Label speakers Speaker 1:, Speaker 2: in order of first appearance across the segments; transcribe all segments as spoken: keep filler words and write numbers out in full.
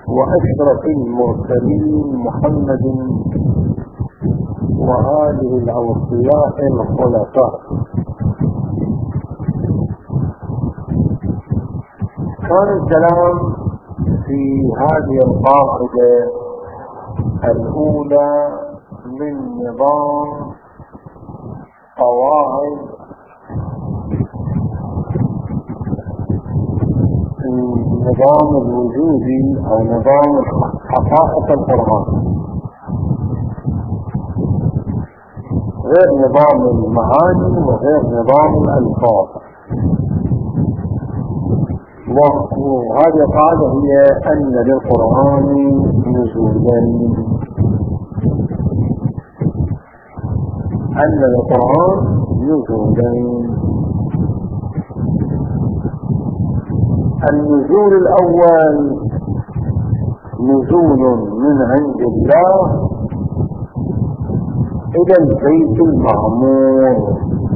Speaker 1: وأشرف المرسلين محمد وآله الأوصياء الخلفاء. كان الكلام في هذه القاعدة الأولى من نظام قواعد النظام الوجودي أو نظام حقائق القرآن، غير نظام المعاني وغير نظام الألفاظ. وهذه القاعدة هي أن للقرآن نزولا، أن للقرآن نزولا. النزول الأول نزول من عند الله إلى البيت المعمور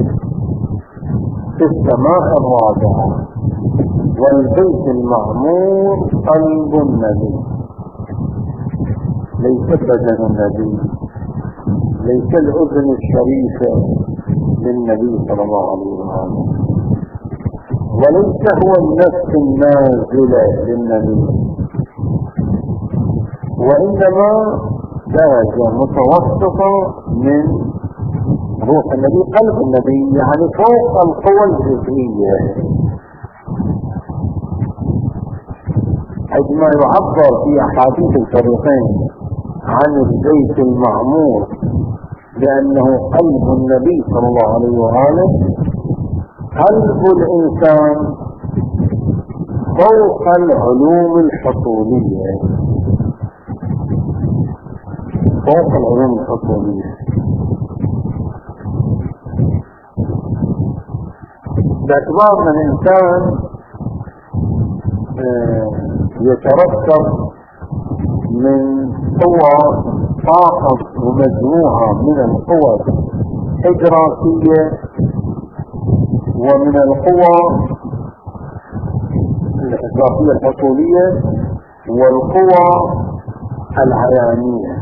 Speaker 1: في السماء الرابعة، والبيت المعمور قلب النبي، ليس بدن النبي، ليس الأذن الشريفة للنبي صلى الله عليه وسلم، وليس هو النفس النازلة للنبي، وإنما درجة متوسطة من روح النبي، قلب النبي، يعني فوق القوى الجزئية. عندما يعبر في أحاديث الفريقين عن البيت المعمور لأنه قلب النبي صلى الله عليه وآله، قلب الإنسان فوق العلوم الحصولية، فوق العلوم الحصولية. باعتبار أن الإنسان يتركب من قوى طاقة ومجموعة من القوى الإدراكية ومن القوى الإدراكية الحصولية والقوى العيانية.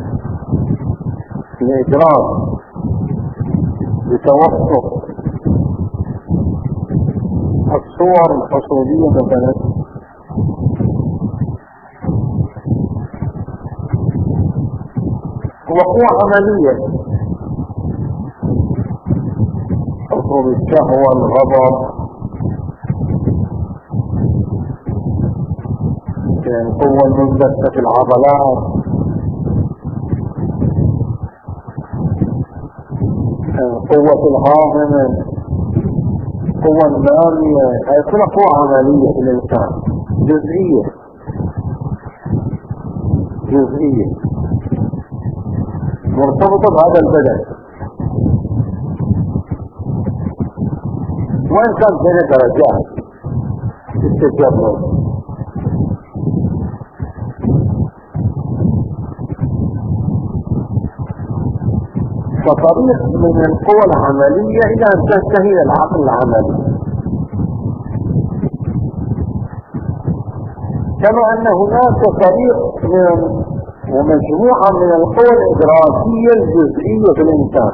Speaker 1: الإدراك بتوسط الصور الحصولية مثلا، وقوة عملية تطلب الشهوة، الغضب، القوة المنبثة في العضلات، القوة الهاضمة، القوة النامية، هذه كلها قوة عملية في الإنسان، جزئية جزئية مرتبطة بهذا البدن، وإن كان بين درجات التجرد. فطريق من القوى العملية إلى أن تنتهي إلى العقل العملي، كما أن هناك طريق من ومجموعة من القوى الإدراكية الجزئية في الإنسان،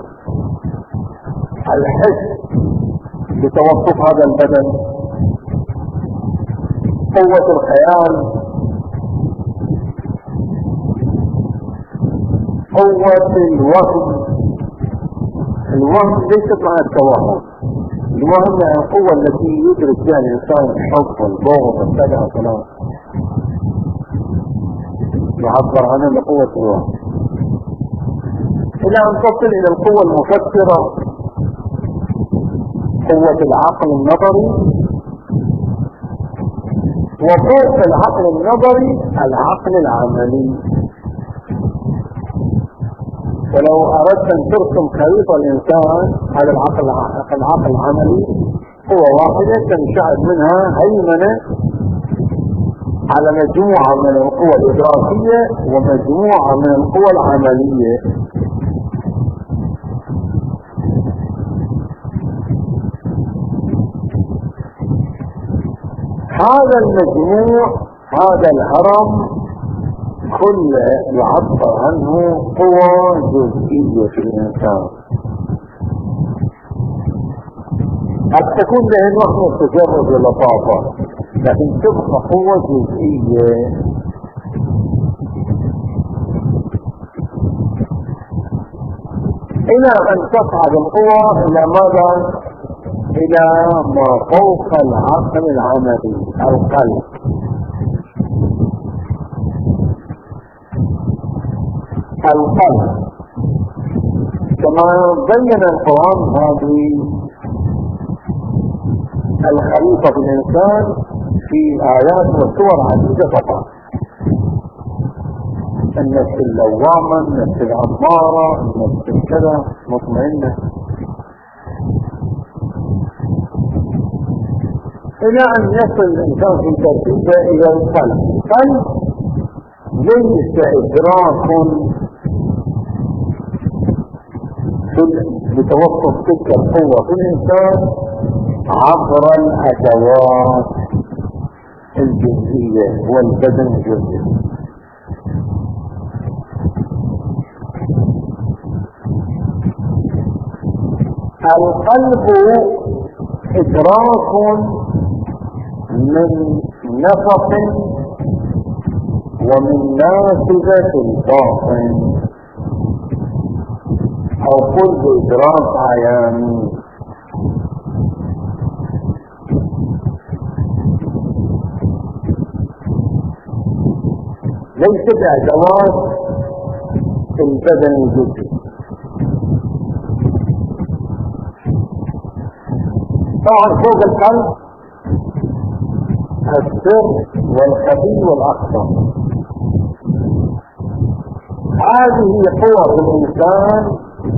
Speaker 1: الحس بتوسط هذا البدن، قوة الخيال، قوة الوهم. الوهم ليست مع التوهم، الوهم هي القوة التي يدرك بها الإنسان الحب والبغض والسلع والسلام، يعبر عنها بقوة الوهم، إلى أن تصل إلى القوة المفكرة، قوة العقل النظري، وفوق العقل النظري العقل العملي. ولو أردت أن ترسم خريطة الإنسان على العقل العقل العملي، قوة واحدة تنشأ منها هيمنة على مجموعة من القوى الإدراكية ومجموعة من القوى العملية. هذا المجموع، هذا الهرم كل يعبر عنه قوى جزئية في الإنسان، قد تكون له نوع من التجرد واللطافة، لكن تبقى قوة جزئية. إلى أن تصعد القوى إلى ماذا؟ إلى ما فوق العقل العملي، القلب. القلب كما بين القرآن هذه الخليفة في الإنسان في آيات وصور عديدة فقط. النفس اللوامة، النفس الأمارة، النفس الكذا مطمئنة، إلى أن يصل الإنسان في ترتيبه إلى القلب. القلب ليس إدراك بتوقف تلك القوة في الإنسان عبر الأدوات الجزئية والبدن الجزئي. القلب إدراك من نفق ومن نافذة الباطن، أو قل بإدراك عياني. ليس بأدوات البدن الجزئي. طبعا فوق القلب السر والخفي والأخطر، هذه قوة في الإنسان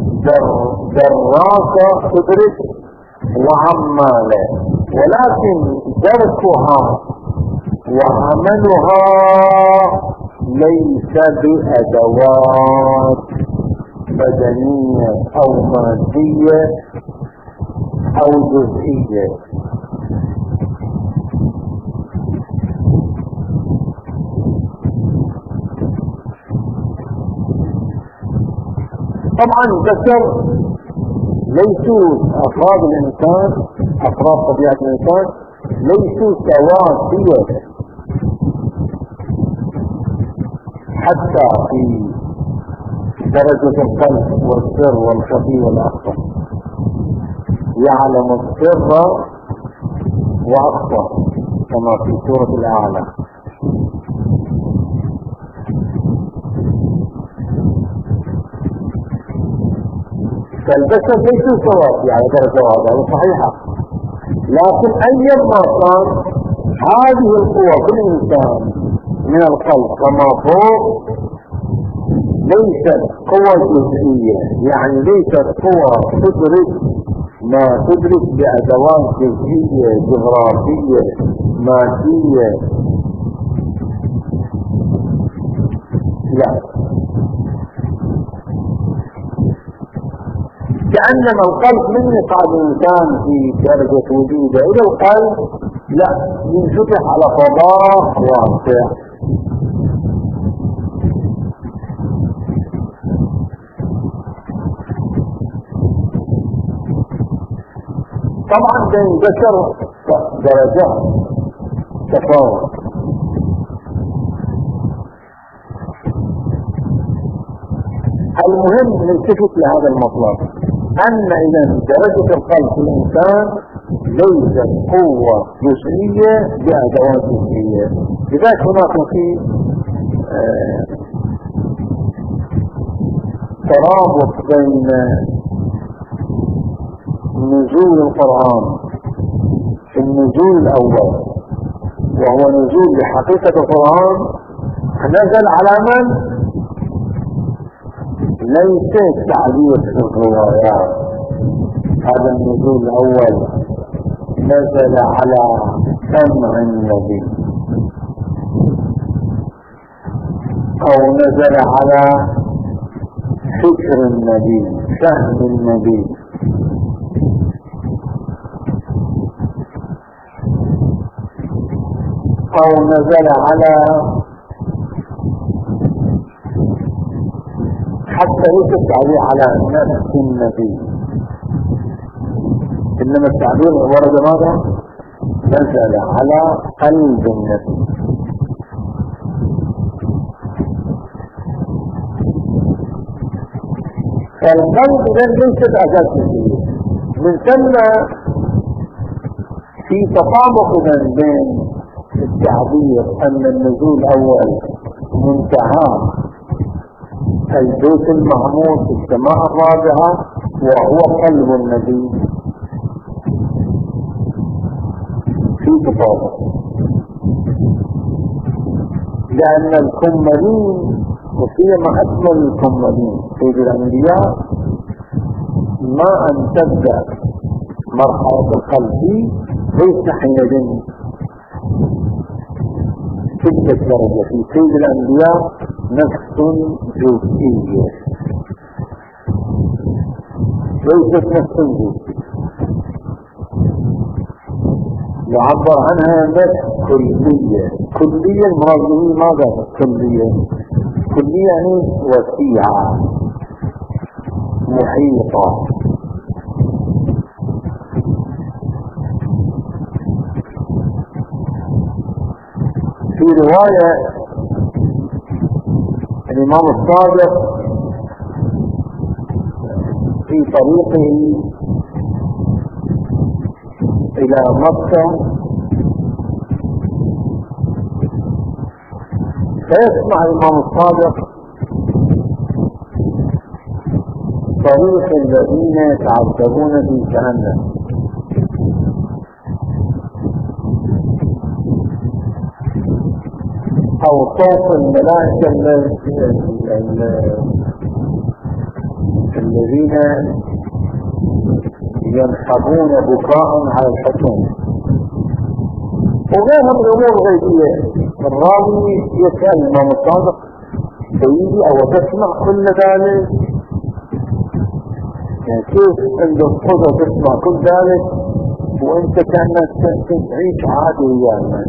Speaker 1: دراسة تدرك وعمالة، ولكن درسها وعملها ليس بأدوات بدنية أو مادية أو جزئية. طبعا البشر ليسوا أفراد الإنسان، أفراد طبيعة الإنسان ليسوا سواسية، حتى في درجة القلب والسر والخفي والأخطر. يعلم السر وأخطر كما في سورة الأعلى. فالبشر ليسوا سواسية على درجة واحدة صحيحة، لكن أيما كان هذه القوة في الإنسان من القلب كما فوق ليست قوة جزئية، يعني ليست قوة تدرك ما تدرك بأدوات جزئية جغرافية مادية، لا. كأنما القلب من يصعد الإنسان في درجة وجوده إلى القلب لا ينفتح على فضاء واسع. طبعا بين البشر درجات تفاوت. المهم نلتفت لهذا المطلب، أن إذا درجة القلب في الإنسان ليست قوة جزئية بأدوات جزئية. لذلك هناك في آه ترابط بين نزول القرآن في النزول الأول، وهو نزول بحقيقة القرآن نزل على من؟ ليس تعليق في الروايات. هذا النزول الأول نزل على سمع النبي أو نزل على فكر النبي، فهم النبي. أو نزل على حتى ليس التعبير على نفس النبي، إنما التعبير ورد ماذا؟ نزل على قلب النبي. فالقلب إذن ليست أساس الشيء. من ثم في تطابق بين التعبير أن النزول أول منتهى البيت المعمور في السماء الرابعة وهو قلب النبي، في تطابق، لأن الكملين وسيما أكمل الكملين سيد الأنبياء ما أن تبدأ مرحلة القلب ليس حينئذ تلك الدرجة. في سيد الأنبياء نفس جزئية ليست نفس جزئية، يعبر عنها نفس كلية. كلية المراد به ماذا؟ كلية كلية يعني وسيعة محيطة. في رواية الإمام الصادق في طريقه إلى مكة فيسمع الإمام الصادق طريق الذين يتعذبون في جهنم، أو صوت الملائكة الذين ينحبون بكاء على الحكم وغيرها من الأمور الغيبية. الراوي يسأل الإمام الصادق سيدي أو تسمع كل ذلك؟ يعني كيف عند القدرة تسمع كل ذلك وانت كأنك تعيش عادي ويانا؟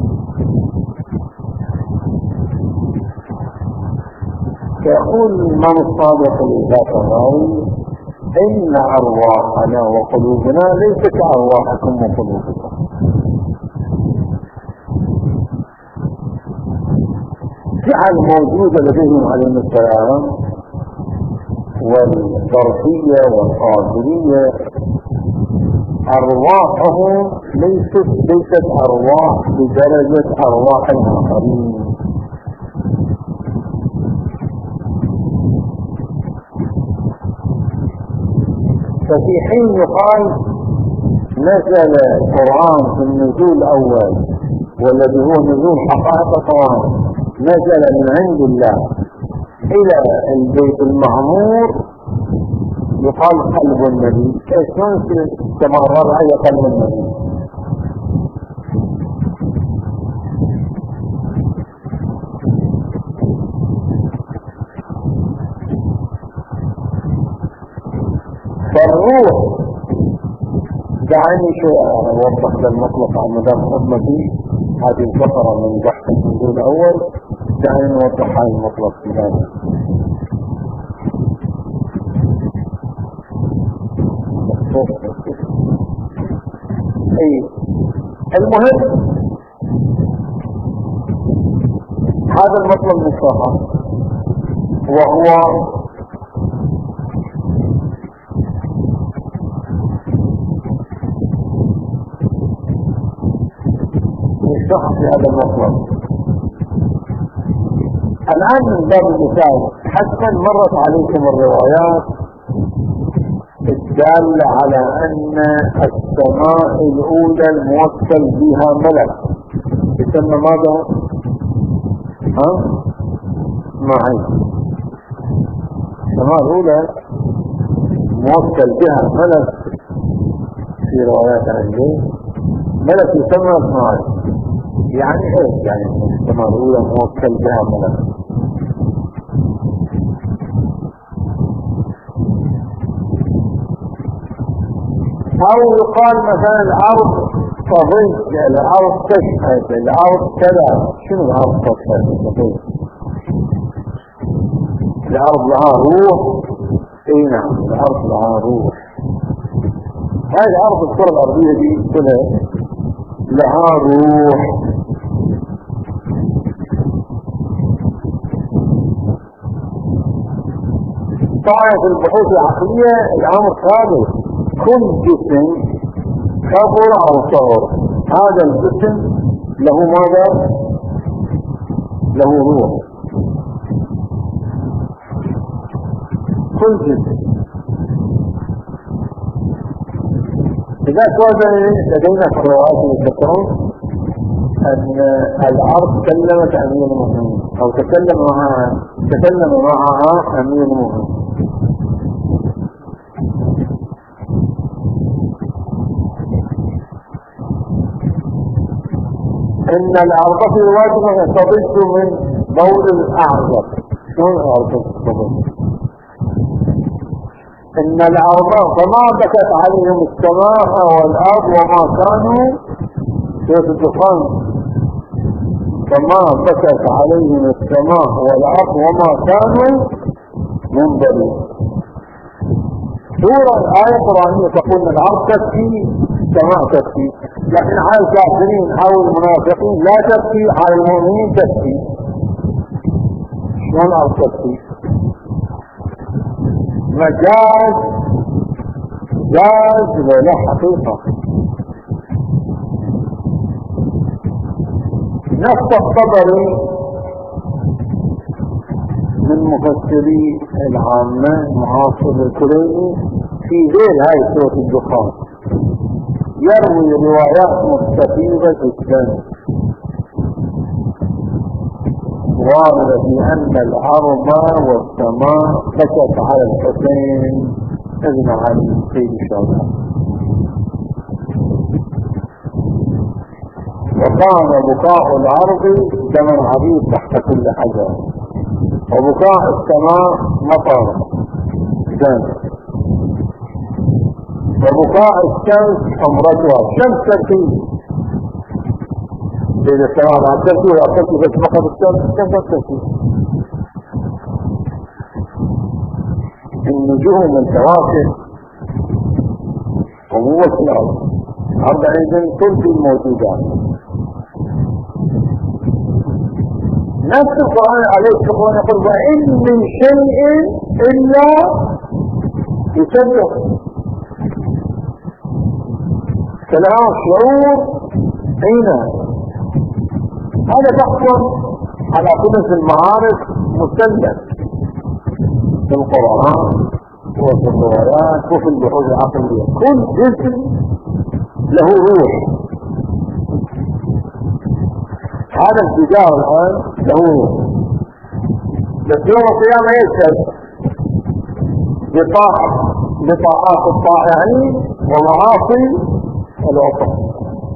Speaker 1: فيقول الإمام الصادق لذات الراوي إن أرواحنا وقلوبنا ليس كأرواحكم وقلوبكم. جعل موجودة لديهم عليهم السلام والظرفية والقادرية أرواحهم ليست ليست أرواح بدرجة أرواح الآخرين. ففي حين يقال نزل القرآن في النزول الأول والذي هو نزول حقائق القرآن نزل من عند الله إلى البيت المعمور يقال قلب النبي. شلون في السماء الرابعة قلب النبي؟ فالروح دعني شيء أوضح للمطلق عن مدام خدمتي هذه الفقرة من بحث النزول الأول، دعني نوضح هذا المطلق في هذا. أي المهم هذا المطلب مصطلح وهو مصطلح في هذا المطلب. الآن من باب المثال حتى مرت عليكم الروايات الدالة على أن السماء الأولى الموكل بها ملك يسمى ماذا؟ ها؟ معي السماء الأولى موكل بها ملك في روايات عندي ملك يسمى معي. يعني ايش يعني السماء الأولى موكل بها ملك؟ أو يقال مثلا الأرض تضيق، الأرض تشهد، الأرض كذا. شنو الأرض تشهد؟ الأرض لها روح. اي نعم الأرض لها روح. هاي الأرض الكرة الأرضية دي كلها لها روح. طبعا في البحوث العقلية الأمر ثابت، كل جسم كبر أو صغر هذا الجسم له ماذا؟ له روح. كل جسم. إذا كان لدينا قراءات يذكرون أن الأرض كلمت أمير المؤمنين أو تكلم معها تكلم معها أمير المؤمنين. إن الأرض في الواجب تضج من بول الأعظم. شلون الأرض تضج؟ إن الأرض فما بكت عليهم السماء والأرض وما كانوا في الدخان. فما بكت عليهم السماء والأرض وما كانوا منظرين. سورة آية قرآنية تقول أن الأرض تبكي السماء تبكي، لكن على الكافرين أو المنافقين لا تبكي، على المؤمنين تبكي. شلون الأرض تبكي؟ مجاز جاز ولا حقيقة. نفس الطبري من مفسري العامة معاصر الكليني في غير هاي سورة الدخان يروي روايات مستفيضة جدا واردة بأن الأرض والسماء بكت على الحسين ابن علي سيد الشهداء، وكان بكاء الأرض دما عبيد تحت كل حجر، وبكاء السماء مطر دم، وبكاء الشمس حمرتها. الشمس تركي بين السماء عن تركي وأخذت بس فقط الشمس الشمس تركي. النجوم الكواكب قوة الأرض الأرض عندنا تلك الموجودات. نفس القرآن عليه الصلاة يقول وإن من شيء إلا يسبح. كلام شعور أين هذا بحث على قدس المعارف مسلم في القرآن وفي الروايات وفي البحوث العقلية. كل جسم له روح. هذا التجار الآن له روح، بس يوم القيامة يشهد بطاعة بطاعات الطائعين ومعاصي العصاة.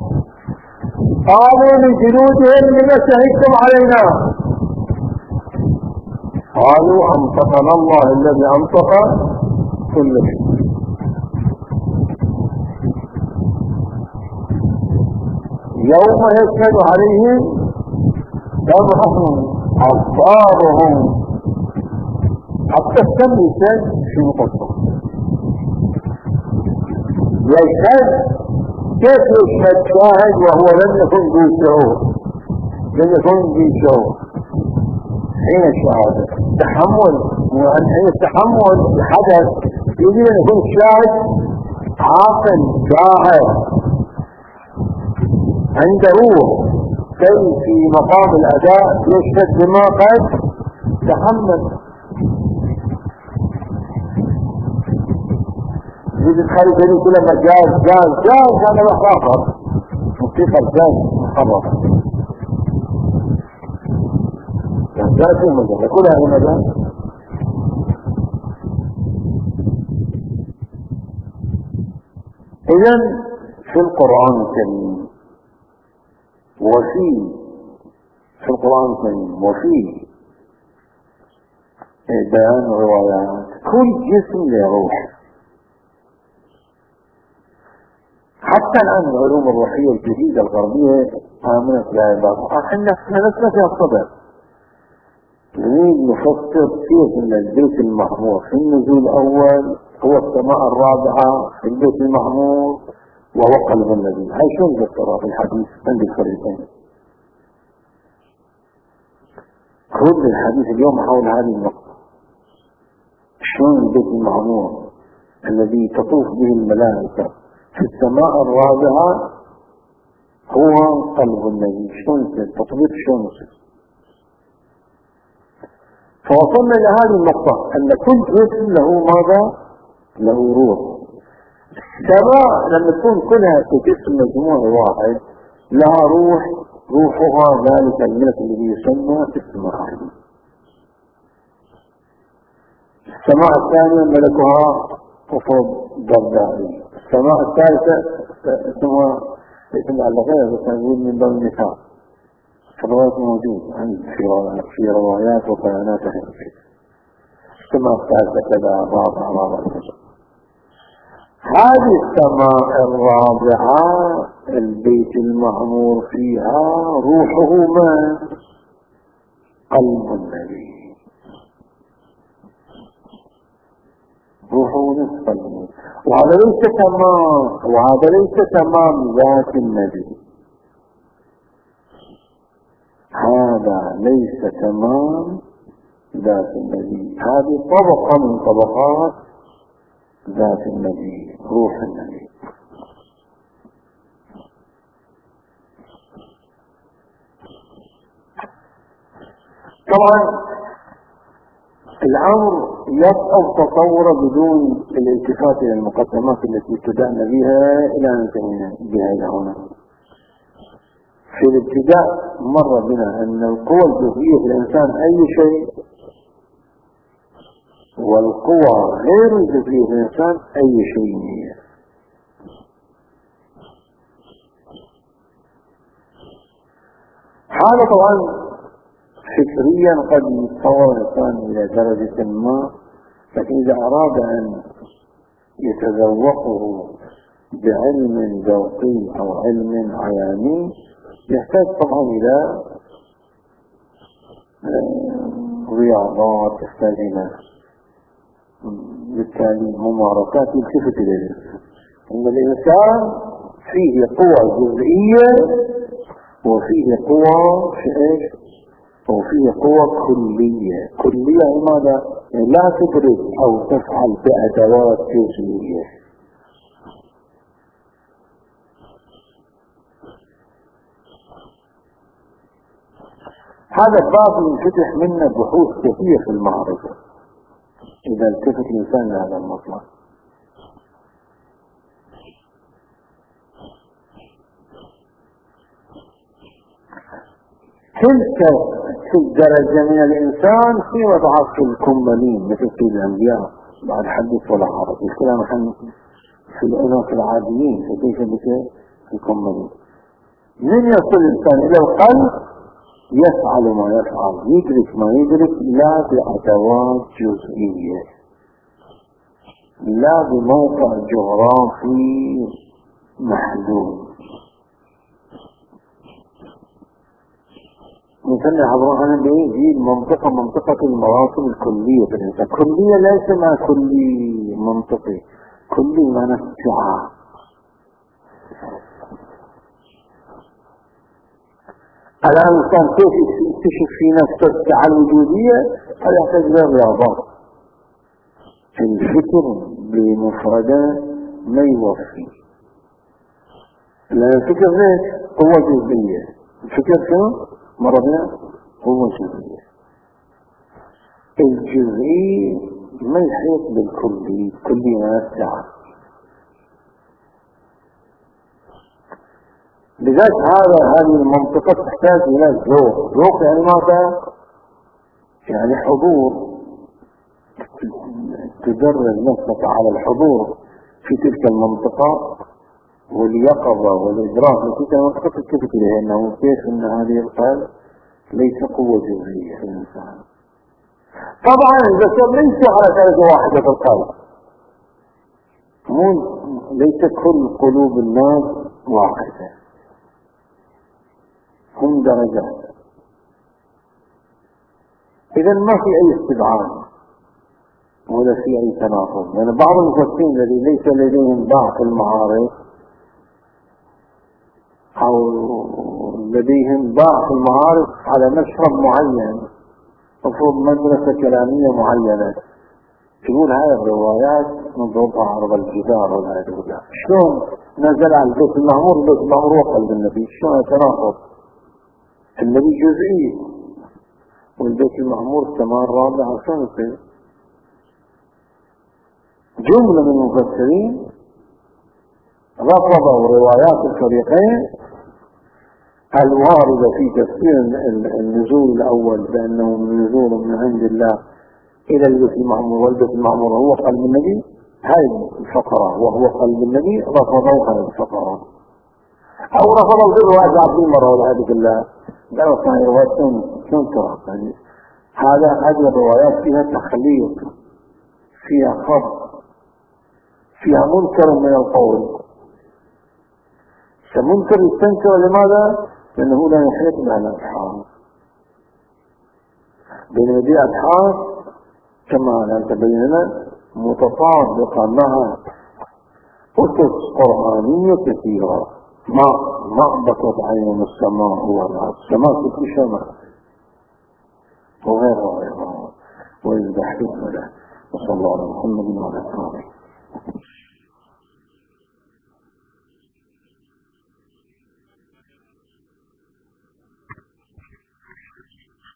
Speaker 1: قالوا لجلودهم لما شهدتم علينا؟ قالوا أنطقنا الله الذي أنطق كل شيء. يوم يشهد عليهم سمعهم أبصارهم حتى السمع يشهد في مقصر. يشهد كيف يشهد شاهد وهو لم يكن ذي شعور؟ لم يكن ذي شعور حين الشهادة تحمل، وأن حين التحمل الحدث يجب أن يكون الشاهد عاقل شاعر عنده روح كي في مقام الأداء يشهد بما قد تحمل. يجب خارج ذلك كل مجاز جاز جاز هذا مخاطر موسيقى الجاز مخاطر جاز في مجال كلها في مجال. إذن في القرآن الكريم وفي في القرآن الكريم وفي بيان روايات كل جسم له روح. حتى الآن العلوم الروحية الجديدة الغربية آمنت بها بعض. احنا نسمع فيها الصدر نريد نفسر كيف ان البيت المعمور في النزول الاول هو السماء الرابعة في البيت المعمور وهو قلب النبي. هاي شلون نفسرها في الحديث عند الفريقين؟ كل الحديث اليوم حول هذه النقطة، شلون البيت المعمور الذي تطوف به الملائكة في السماء الرابعة هو قلب النبي، شلون التطبيق شلون يصير؟ فوصلنا إلى هذه النقطة أن كل جسم له ماذا؟ له روح. السماء لما تكون كلها في جسم مجموع واحد لها روح، روحها ذلك الملك الذي يسمى السماء. السماء الثانية ملكها قطب ضبابي. السماء الثالثة اسمها اسم على غير بس نقول من باب النساء. الروايات موجود في روايات وبيانات هذه. السماء الثالثة كذا رابعة رابعة. هذه السماء الرابعة البيت المعمور فيها روحه من؟ قلب النبي، روحه نصف النبي. وهذا ليس تمام، وهذا ليس تمام ذات النبي، هذا ليس تمام ذات النبي، هذه طبقة من طبقات ذات النبي، روح النبي. طبعا الأمر يصعب تصوره بدون الالتفات إلى المقدمات التي ابتدأنا بها إلى أن انتهينا بها إلى هنا. في الابتداء مر بنا أن القوى الجزئية في الإنسان أي شيء، والقوى غير الجزئية في الإنسان أي شيء هي. هذا طبعا فكريا قد يتصور الإنسان إلى درجة ما، لكن إذا أراد أن يتذوقه بعلم ذوقي أو علم عياني يحتاج طبعا إلى رياضات، يحتاج إلى بالتالي ممارسات يلتفت إليها. إن الإنسان فيه قوى جزئية وفيه قوى في إيش؟ وفيه قوى كلية. كلية لماذا؟ لا تدرك أو تفعل بأدوات جزئية. هذا الباب ينفتح منا بحوث كثير في المعرفة إذا التفت الإنسان لهذا المطلب. تلك الدرجة من الإنسان في وضعها في الكمالين مثل في الأنبياء بعد حدث ولا حرج. الكلام عن في الأناس العاديين فكيف بك في الكمالين. من يصل الإنسان إلى القلب يفعل ما يفعل، يدرك ما يدرك لا بأدوات جزئية، لا بموقع جغرافي محدود. مثل حضرنا بيجي منطقة منطقة المواصل الكلية في الإنسان. كلية ليس ما كلي منطقي، كلي ما نفسها. الإنسان كيف يكتشف في نفسه السعة الوجودية؟ هذا يحتاج إلى الرياضات. الفكر بمفردات ما يوفي، لأن الفكر ليش؟ قوة جزئية. الفكر شنو؟ مرضنا قوة جزئية. الجزئي ما يحيط بالكلي، كلي ما السعة. لذلك هذا هذه المنطقة تحتاج إلى ذوق. ذوق يعني ماذا؟ يعني حضور، تدرب نفسك على الحضور في تلك المنطقة واليقظة والإدراك في تلك المنطقة تثبت إليها أنه كيف أن هذه القلب ليس قوة جزئية في الإنسان. طبعا البشر ليسوا على درجة واحدة في القلب، مو ليس كل قلوب الناس واحدة، هم درجات. إذا ما في أي استبعاد ولا في أي تناقض. يعني بعض المفسرين الذي ليس لديهم ضعف المعارف أو لديهم ضعف المعارف على مشرب معين، مفروض مدرسة كلامية معينة، تقول هاي الروايات نضربها عرض الجدار ولا يدرجها. شلون نزل على البيت المعمور البيت المعمور وقلب النبي؟ شلون يتناقض؟ النبي جزئي والبيت المعمور السماء الرابعة، شلون يصير؟ جملة من المفسرين رفضوا روايات الفريقين الواردة في تفسير النزول الأول بأنه نزول من عند الله إلى البيت المعمور، والبيت المعمور هو قلب النبي. هاي الفقرة وهو قلب النبي رفضوا هذه الفقرة، أو رفضوا الرواية عبد المرة والعياذ بالله. قالوا هاي رواية شلون ترى؟ يعني هذا هذه الروايات فيها تخليط، فيها خط، فيها منكر من القول. فمنكر يستنكر لماذا؟ لأنه لا يحيط مع الأبحاث، بين دي أبحاث كما لا تبين لنا متطابقة مع أسس قرآنية كثيرة. ما ما بكت عين السماء ولا السماء في شمال وغيرها وغيرها ويذبح له. وصلى الله على محمد وعلى آله.